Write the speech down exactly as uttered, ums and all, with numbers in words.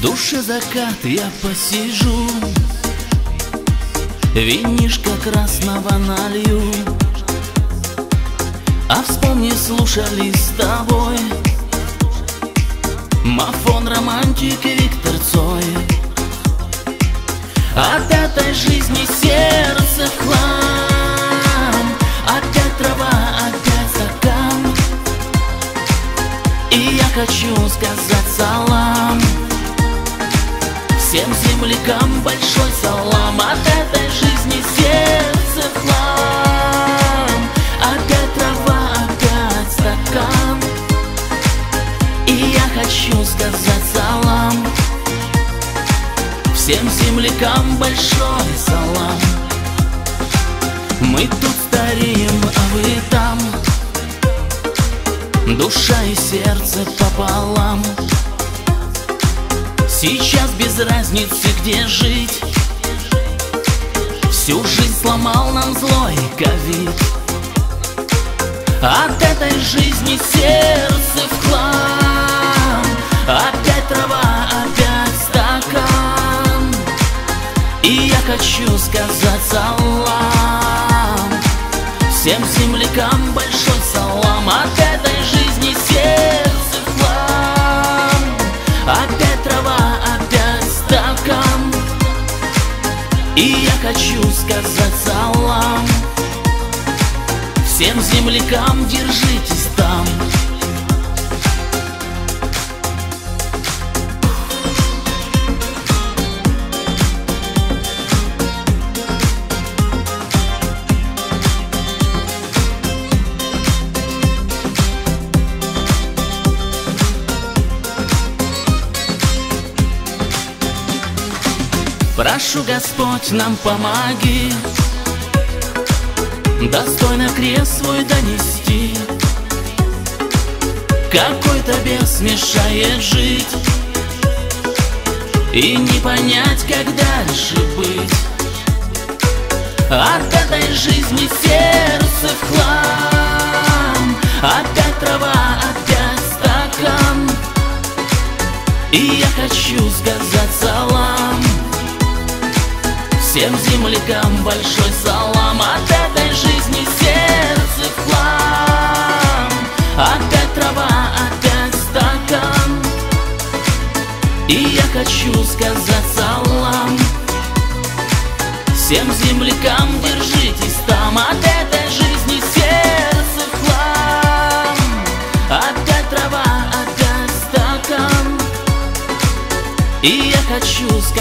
душе закат, я посижу, винишко красного налью. А вспомни, слушали с тобой мафон, романтик и Виктор Цой. От этой жизни сердце в хлам, опять трава, опять стакан. И я хочу сказать салам всем землякам, большой салам. От этой жизни сердце в хлам, опять трава, опять стакан. И я хочу сказать салам всем землякам, большой салам. Мы тут стареем, а вы там, душа и сердце пополам. Сейчас без разницы, где жить, всю жизнь сломал нам злой ковид. От этой жизни сердце в хлам, опять трава, опять стакан. И я хочу сказать салам всем землякам, большой салам. От этой жизни сердце в хлам, опять трава, опять стакан. И я хочу сказать салам всем землякам, держитесь там. Прошу, Господь, нам помоги достойно крест свой донести. Какой-то бес мешает жить и не понять, как дальше быть. От этой жизни сердце в хлам, опять трава, опять стакан. И я хочу сказать салам всем землякам, большой салам. От этой жизни сердце в хлам, опять трава, опять стакан. И я хочу сказать салам всем землякам, держитесь там. От этой жизни сердце в хлам, опять трава, опять стакан. И я хочу сказать